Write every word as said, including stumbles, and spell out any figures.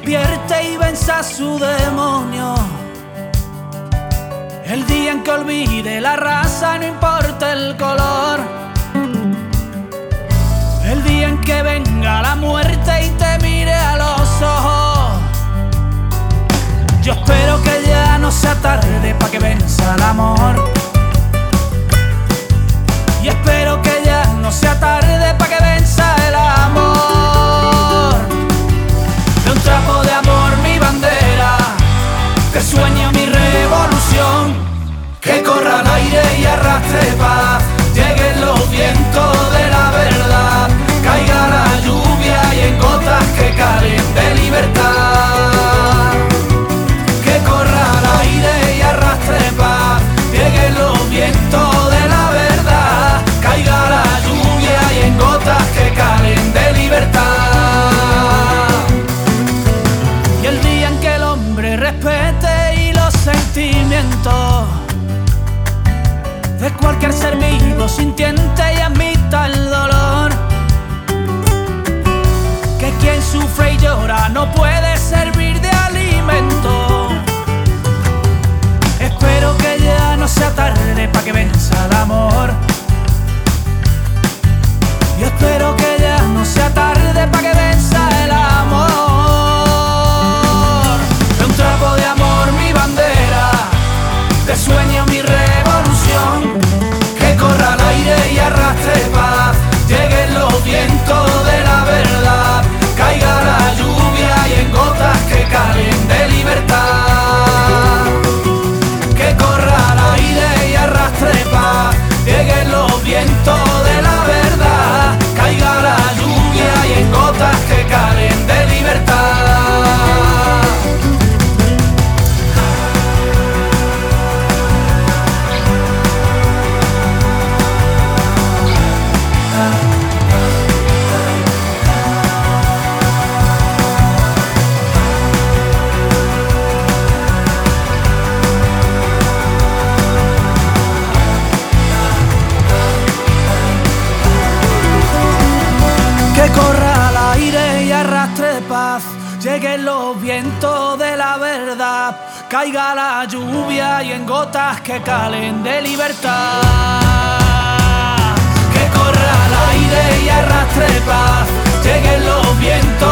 despierte y venza su demonio. El día en que olvide la raza, no importa el color. El día en que venga la muerte y te mire a los ojos. Yo espero que ya no sea tarde pa' que venza el amor. Y espero que ya no sea tarde pa' que venza el amor. De un trapo de amor mi bandera, que sueño mi revolución, que corra al aire y arrastre paz, lleguen los vientos de la verdad, caiga la lluvia y en gotas que calen de libertad. Que corra al aire y arrastre paz, lleguen los vientos de la verdad, caiga la lluvia y en gotas que calen de libertad. Y el día en que el hombre respete y los sentimientos de cualquier ser vivo sintiente y admita el dolor, que quien sufre y llora no puede servir de alimento. Espero que ya no sea tarde pa' que venza el amor. Y espero que ya no sea tarde pa' que venza el amor. De un trapo de amor mi bandera, de sueño mi revolución, que corra al aire y arrastre paz, lleguen los vientos de la verdad, caiga la lluvia y en gotas que calen de libertad. Que corra al aire y arrastre paz, lleguen los vientos de la verdad, caiga la lluvia y en gotas que calen de libertad. Que corra al aire y arrastre paz, lleguen los vientos de la verdad, caiga la lluvia y en gotas que calen de libertad. Que corra al aire y arrastre paz, lleguen los vientos